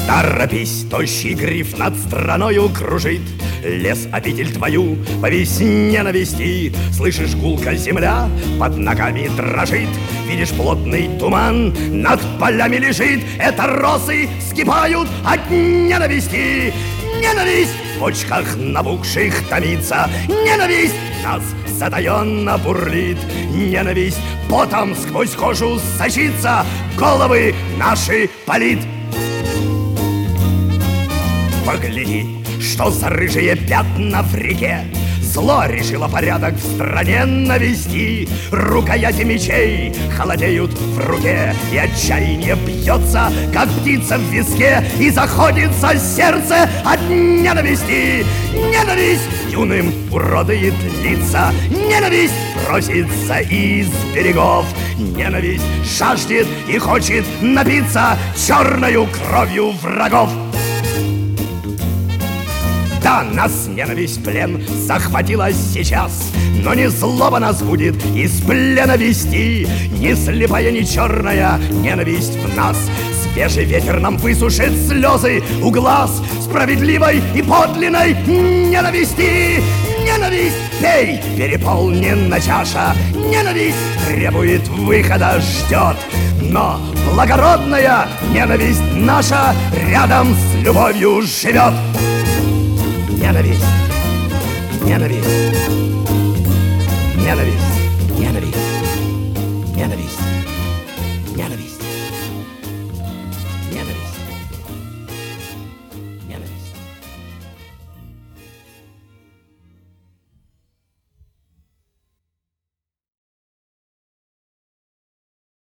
Торопись, тощий гриф над страною кружит, лес обитель твою по весне навести. Слышишь, гулка земля под ногами дрожит, видишь, плотный туман над полями лежит. Это росы вскипают от ненависти. Ненависть в почках набухших томится, ненависть нас затаенно бурлит, ненависть потом сквозь кожу сочится, головы наши палит. Погляди, что за рыжие пятна в реке, зло решило порядок в стране навести. Рукояти мечей холодеют в руке, и отчаяние бьется, как птица в виске, и заходится сердце от ненависти. Ненависть юным уродует лица, ненависть просится из берегов, ненависть жаждет и хочет напиться черною кровью врагов. Да, нас ненависть в плен захватила сейчас, но не злоба нас будет из плена вести. Ни слепая, ни черная ненависть в нас, свежий ветер нам высушит слезы у глаз справедливой и подлинной ненависти. Ненависть, пей, переполнена чаша, ненависть требует выхода, ждет. Но благородная ненависть наша рядом с любовью живет. Ненависть, ненависть, ненависть.